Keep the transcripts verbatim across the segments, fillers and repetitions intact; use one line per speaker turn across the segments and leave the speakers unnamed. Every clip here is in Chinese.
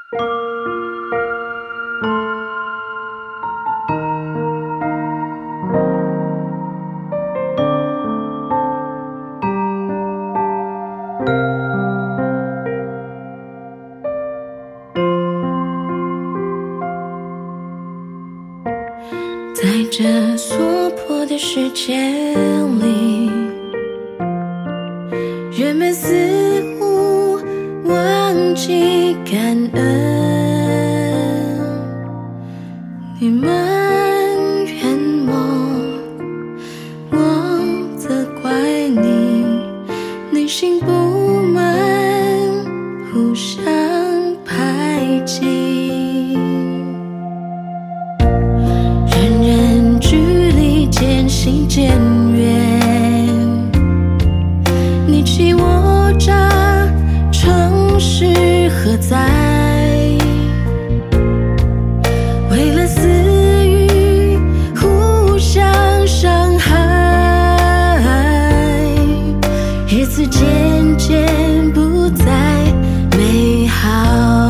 在这娑婆的世界里，人们似乎忘记感恩。你们怨我，我责怪你，内心不满，互相排挤。渐行渐远，你欺我诈，诚实何在？为了私欲，互相伤害，日子渐渐不再美好。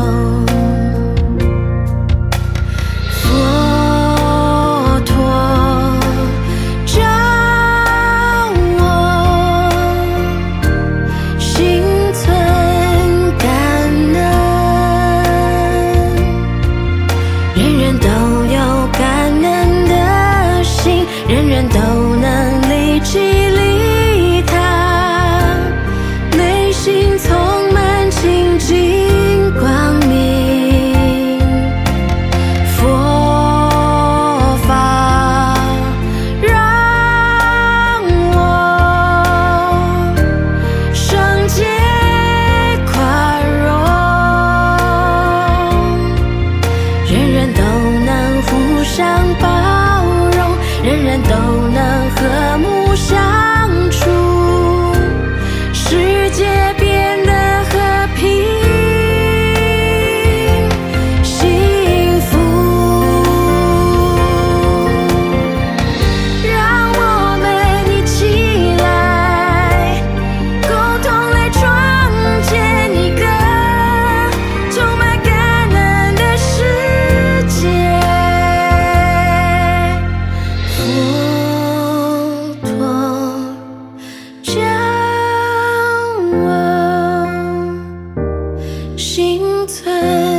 人人都能理其利他，内心充满清净光明。佛法让我圣洁宽容，人人都能互相包容，人人都能和睦相处，世界变得和平幸福。让我们一起来，共同来创建一个充满感恩的世界。心存